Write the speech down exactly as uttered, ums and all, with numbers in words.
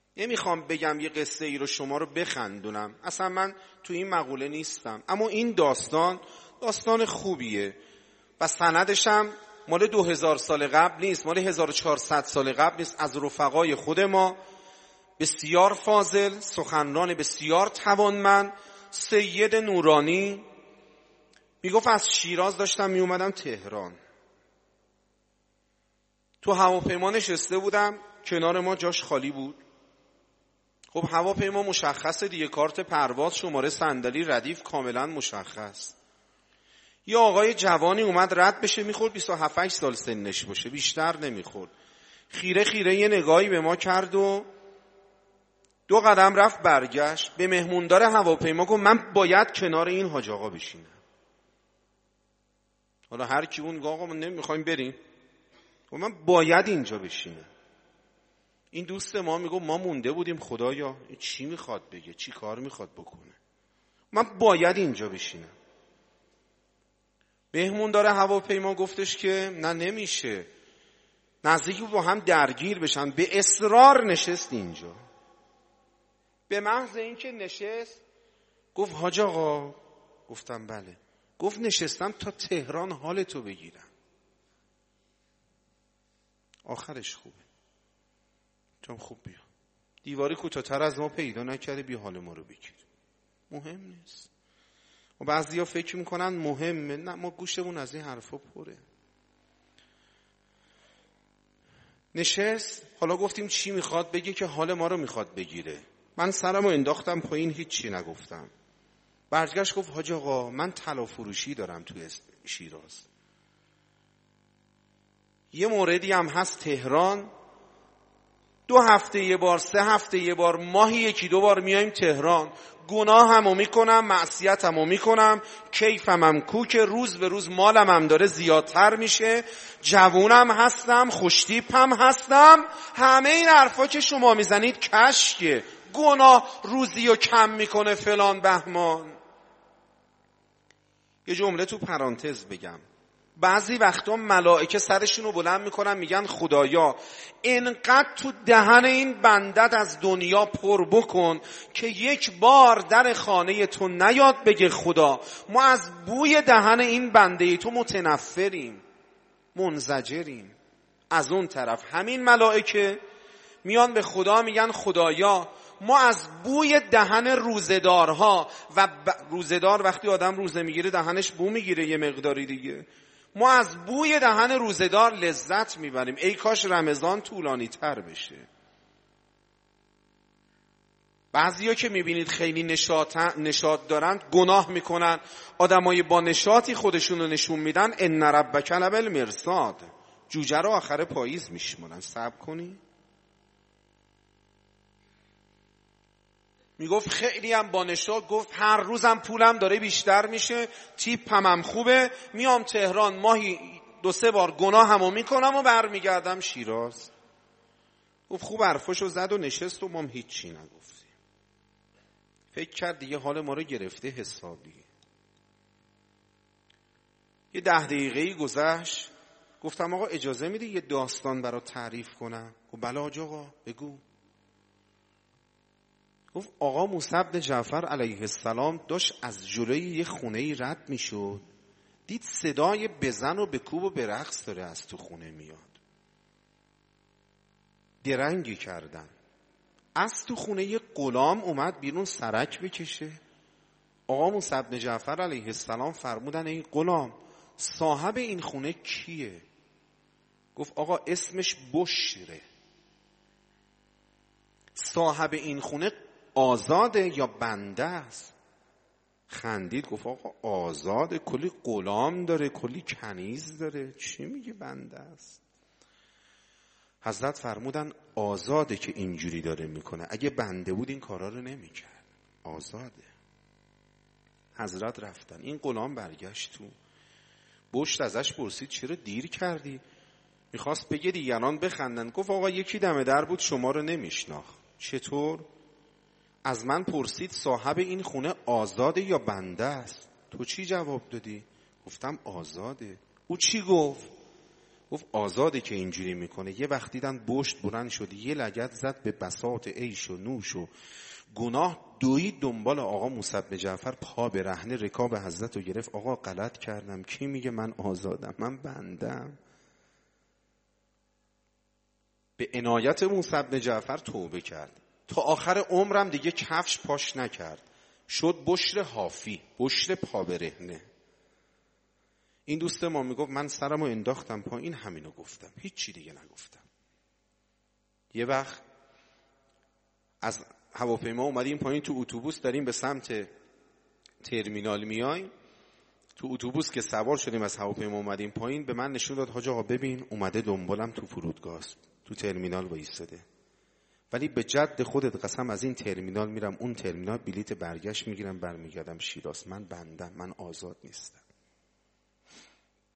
نمیخوام بگم یه قصه ای رو شما رو بخندونم، اصلا من تو این مقوله نیستم، اما این داستان داستان خوبیه و سندش هم مال دو هزار سال قبل نیست، مال هزار و چهارصد سال قبل نیست، از رفقای خود ما بسیار فاضل، سخنران بسیار توانمند، سید نورانی میگفت از شیراز داشتم می اومدم تهران، تو هواپیما نشسته بودم، کنار ما جاش خالی بود. خب هواپیما مشخصه دیگه، کارت پرواز، شماره صندلی، ردیف کاملا مشخص. یه آقای جوانی اومد رد بشه، میخورد بیست و هفت سال سنش باشه، بیشتر نمیخورد. خیره خیره یه نگاهی به ما کرد و دو قدم رفت برگشت. به مهموندار هواپیما گفت من باید کنار این حاج آقا بشینم. حالا هر کی اون آقا ما نمیخوایم بریم، گفت من باید اینجا بشینم. این دوست ما میگه ما مونده بودیم خدایا این چی میخواد بگه، چی کار میخواد بکنه، من باید اینجا بشینم. مهموندار هواپیما گفتش که نه نمیشه، نزدیکی با هم درگیر بشن. به اصرار نشست اینجا. به محض اینکه نشست گفت حاج آقا، گفتم بله، گفت نشستم تا تهران حال تو بگیرم. آخرش خوبه، چون خوب بیا دیواری کوتاه‌تر از ما پیدا نکرده، بیا حال ما رو بگیر، مهم نیست. و بعضیا فکر میکنن مهمه، نه، ما گوشمون از این حرفا پره. نشست، حالا گفتیم چی میخواد بگه که حال ما رو میخواد بگیره. من سرمو انداختم پایین، هیچی نگفتم. برگشت گفت حاج آقا من طلا فروشی دارم توی شیراز، یه موردی هم هست تهران، دو هفته یه بار، سه هفته یه بار، ماهی یکی دو بار میایم تهران، گناه همو میکنم، معصیت همو میکنم، کیفم هم کوک، روز به روز مالم هم داره زیادتر میشه، جوونم هستم، خوشتیپم هستم، همه این حرفا که شما میزنید کشکه، گناه روزی رو کم میکنه فلان بهمان. یه جمله تو پرانتز بگم، بعضی وقتا ملائکه سرشونو بلند میکنن میگن خدایا انقدر تو دهن این بندت از دنیا پر بکن که یک بار در خانه تو نیاد بگه خدا ما از بوی دهن این بنده تو متنفریم، منزجریم. از اون طرف همین ملائکه میان به خدا میگن خدایا ما از بوی دهن روزدارها، و ب... روزدار وقتی آدم روزه میگیره دهنش بو میگیره یه مقداری دیگه، ما از بوی دهن روزدار لذت میبریم، ای کاش رمضان طولانی تر بشه. بعضیا که میبینید خیلی نشاط نشاط دارن گناه میکنن، آدمای با نشاطی خودشونو نشون میدن، ان ربک لبالمرصاد، جوجه رو آخر پاییز میشمونن. صبر کنی. میگفت خیلی هم با نشاط، گفت هر روزم پولم داره بیشتر میشه، تیپم هم خوبه، میام تهران ماهی دو سه بار گناه همو میکنم و برمیگردم شیراز. گفت خوب حرفاشو زد و نشست و ما هم هیچی نگفتیم. فکر کرد دیگه حال ما رو گرفته حسابی. یه ده دقیقه‌ای گذشت، گفتم آقا اجازه میدی یه داستان برات تعریف کنم؟ گفت بله حاج آقا بگو. گفت آقا موسی بن جعفر علیه السلام داشت از جلوی یه خونه‌ای رد میشد، دید صدای بزن و بکوب و برقص داره از تو خونه میاد. درنگی کردن، از تو خونه یه غلام اومد بیرون سرک بکشه. آقا موسی بن جعفر علیه السلام فرمودن ای غلام صاحب این خونه کیه؟ گفت آقا اسمش بشره. صاحب این خونه آزاده یا بنده است؟ خندید گفت آقا آزاده، کلی غلام داره، کلی کنیز داره، چی میگه بنده است؟ حضرت فرمودن آزاده که اینجوری داره میکنه، اگه بنده بود این کارا رو نمیکرد، آزاده. حضرت رفتن، این غلام برگشت تو. بشت ازش پرسید چرا دیر کردی؟ میخواست بگه دیگران بخندن. گفت آقا یکی دم در بود شما رو نمیشناخت. چطور؟ از من پرسید صاحب این خونه آزاده یا بنده است؟ تو چی جواب دادی؟ گفتم آزاده. او چی گفت؟ گفت آزاده که اینجوری میکنه. یه وقت دیدن بشت بلند شد، یه لگد زد به بساط عیش و نوش و گناه، دوید دنبال آقا موسی بن جعفر، پا به رهنه رکاب حضرت رو گرفت. آقا غلط کردم، کی میگه من آزادم؟ من بندم. به عنایت موسی بن جعفر توبه کرد، تا آخر عمرم دیگه کفش پاش نکرد، شد بشر حافی، بشر پا به رهنه. این دوست ما میگفت من سرمو انداختم پایین، همینو گفتم، هیچ چی دیگه نگفتم. یه وقت از هواپیما اومدیم پایین، تو اتوبوس داریم به سمت ترمینال میایم. تو اتوبوس که سوار شدیم از هواپیما اومدیم پایین، به من نشون داد حاج آقا ببین اومده دنبالم تو فرودگاه، تو ترمینال وایساده. ولی به جد خودت قسم از این ترمینال میرم اون ترمینال، بلیت برگشت میگیرم برمیگردم شیراز. من بندم، من آزاد نیستم.